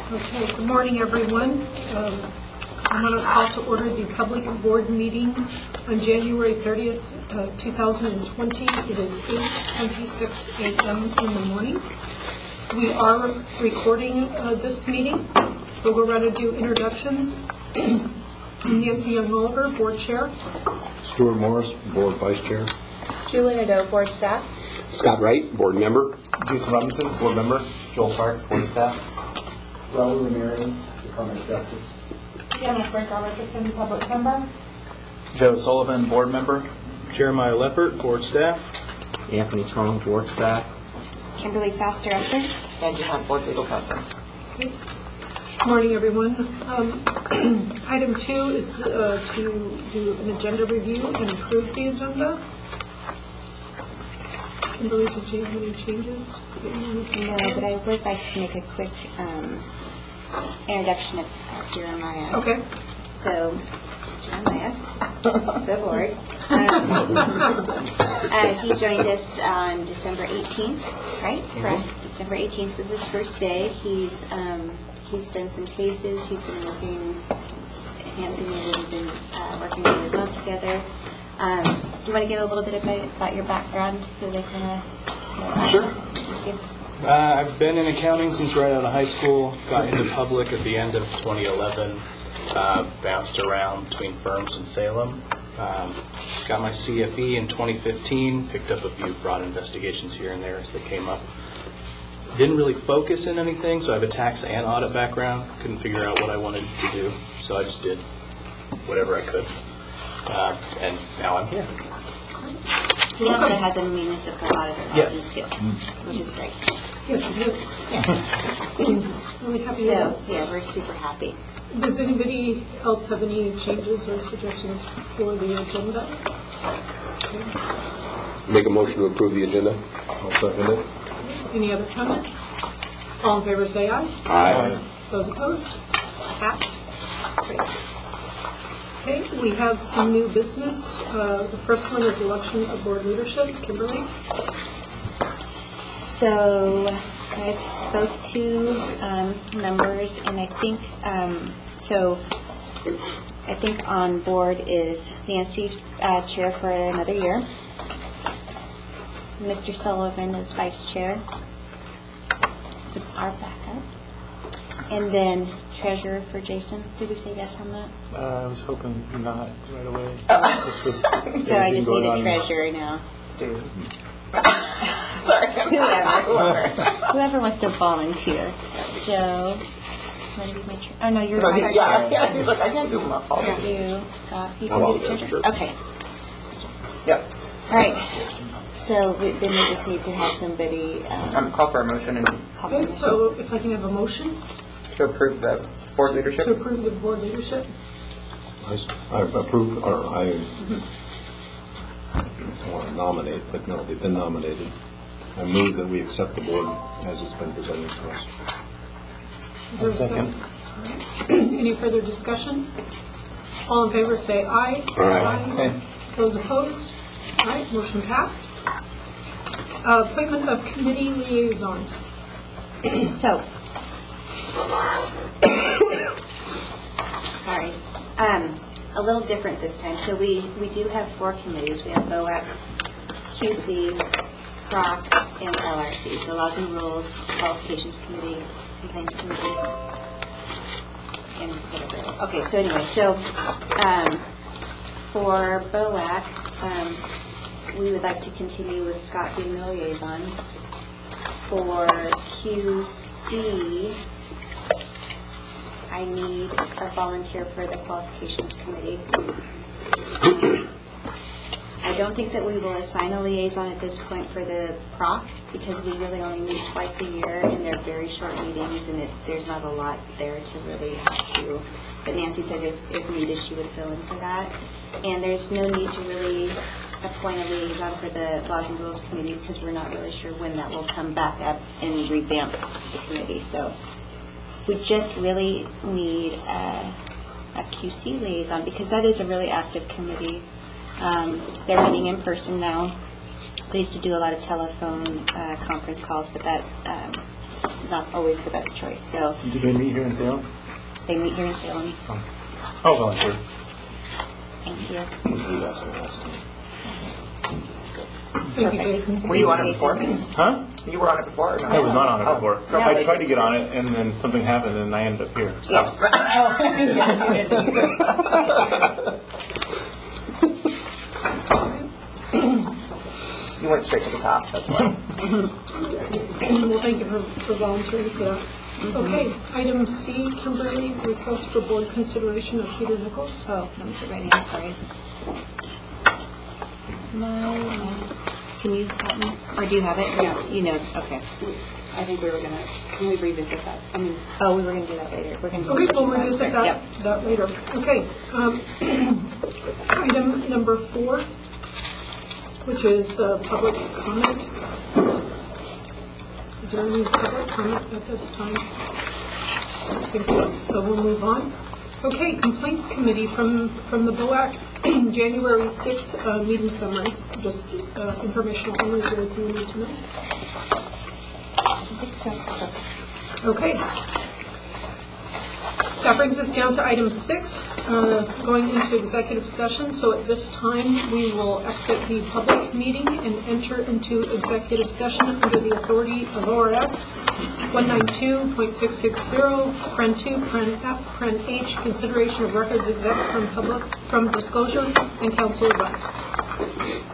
Okay, good morning, everyone. I'm going to call to order the public board meeting on January 30th, 2020. It is 8:26 a.m. in the morning. We are recording this meeting. We'll go around and do introductions. Nancy Young Oliver, board chair. Stuart Morris, board vice chair. Julie Nadeau, board staff. Scott Wright, board member. Jason Robinson, board member. Joel Parks, board staff. Raul Ramirez, Department of Justice. Janice Brink Robertson, public member. Joe Sullivan, board member. Jeremiah Leppert, board staff. Anthony Trong, board staff. Kimberly Foster Esther. Angie Hunt, board legal counsel. Good morning, everyone. Item 2 is to do an agenda review and approve the agenda. Kimberly, did you have any changes? No, but I would like to make a quick introduction of Jeremiah. Okay. So, Jeremiah, the board. He joined us on December 18th, right? Correct. December 18th was his first day. He's done some cases. He's been working, Anthony and we've been working really well together. Do you want to give a little bit about your background so they kind of... Sure. I've been in accounting since right out of high school. Got into public at the end of 2011. Bounced around between firms in Salem. Got my CFE in 2015. Picked up a few fraud investigations here and there as they came up. Didn't really focus in anything, so I have a tax and audit background. Couldn't figure out what I wanted to do, so I just did whatever I could. And now I'm here. He also has a municipal auditor license too, which is great. Yes, it is. Yes. Really happy So, with yeah, we're super happy. that. Does anybody else have any changes or suggestions for the agenda? Make a motion to approve the agenda. I'll second it. Any other comment? All in favor say aye. Aye. Those opposed? Passed. Great. Okay, we have some new business. The first one is election of board leadership. Kimberly? So I've spoke to members, and I think I think on board is Nancy, chair for another year. Mr. Sullivan is vice chair. Is our backup, and then treasurer for Jason. Did we say yes on that? I was hoping not right away. So I just need a treasurer now. Stu. Sorry. Whoever wants to volunteer. Joe. Want to be my treasurer? Oh no, you're No, vice he's, chair. yeah, he's like, I can't do my fault. You, Scott, you I'll can be the volunteer, treasurer. sure. Okay. Yep. All right. So then we just need to have somebody Call for a motion and call Okay, for so if I can have a motion to approve the board leadership. to approve the board leadership. I approve, or I want to nominate, but no, they've been nominated. I move that we accept the board as it's been presented to us. Is there a second? All right. Any further discussion? All in favor say aye. Aye. Those opposed? All right, motion passed. Appointment of committee liaisons. So, sorry, a little different this time. So we do have 4 committees. We have BOAC, QC, PROC, and LRC. So Laws and Rules, Qualifications Committee, Complaints Committee, and whatever. Okay, so anyway, for BOAC, we would like to continue with Scott being the liaison. For QC, I need a volunteer for the Qualifications Committee. I don't think that we will assign a liaison at this point for the PROC because we really only meet twice a year and they're very short meetings and there's not a lot there to really have to. But Nancy said if needed she would fill in for that. And there's no need to really appoint a liaison for the Laws and Rules Committee because we're not really sure when that will come back up and revamp the committee. So we just really need a QC liaison because that is a really active committee. They're meeting in person now. They used to do a lot of telephone conference calls, but that it's not always the best choice. So Did they meet here in Salem? they meet here in Salem. Oh, volunteer. Thank you. You asked me last time. Thank you, Jason. Were you on it before? Huh? You were on it before? Or no? I was not on it Oh. before. No, I but- tried to get on it, and then something happened, and I ended up here. So. Yes. You went straight to the top, that's why. Well, thank you for volunteering for that. Okay, item C, Kimberly, request for board consideration of Peter Nichols. Oh, let me put my name, sorry. Can you help me? Or do you have it? Yeah. You know, okay. I think we were going to, can we revisit that? I mean, Oh, we were going to do that later. We're going to. Okay, we'll revisit that, Yep. that later. Okay. Item number 4, which is public comment. Is there any public comment at this time? I don't think so, so we'll move on. Okay, complaints committee from the BOAC, January 6th meeting summary, just informational only, is there anything you need to know? I think so. Okay. That brings us down to item 6, going into executive session. So at this time, we will exit the public meeting and enter into executive session under the authority of ORS 192.660, Pren 2, Pren F, Pren H, consideration of records exempt from disclosure, and council advice.